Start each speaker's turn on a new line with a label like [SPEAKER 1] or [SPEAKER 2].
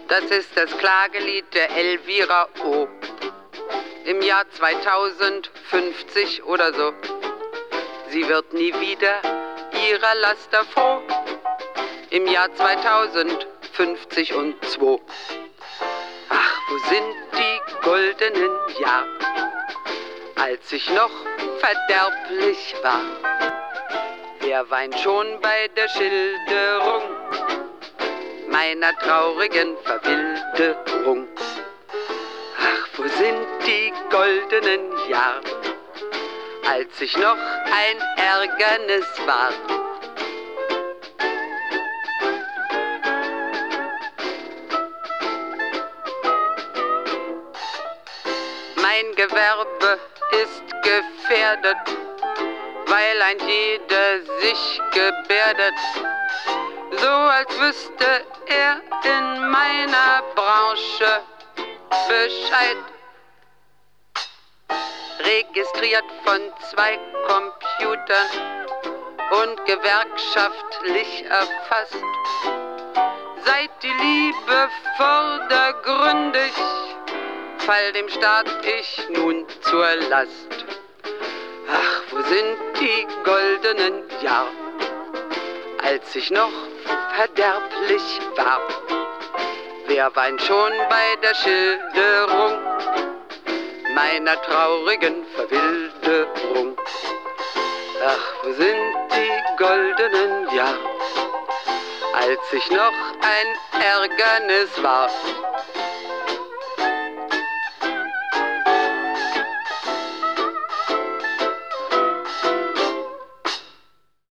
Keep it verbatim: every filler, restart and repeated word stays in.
[SPEAKER 1] Das ist das Klagelied der Elvira O. Im Jahr zweitausendfünfzig oder so. Sie wird nie wieder ihrer Laster froh. Im Jahr zweitausendfünfzig und zwei. Ach, wo sind die goldenen Jahre, als ich noch verderblich war. Wer weint schon bei der Schilderung meiner traurigen Verwilderung? Ach, wo sind die goldenen Jahre, als ich noch ein Ärgernis war. Mein Gewerbe ist gefährdet, weil ein jeder sich gebärdet, so als wüsste er in meiner Branche Bescheid. Registriert von zwei Computern und gewerkschaftlich erfasst. Seit die Liebe vordergründig, fall dem Staat ich nun zur Last. Ach, wo sind die goldenen Jahre, als ich noch verderblich war? Wer weint schon bei der Schilderung meiner traurigen Verwilderung? Ach, wo sind die goldenen Jahre, als ich noch ein Ärgernis war?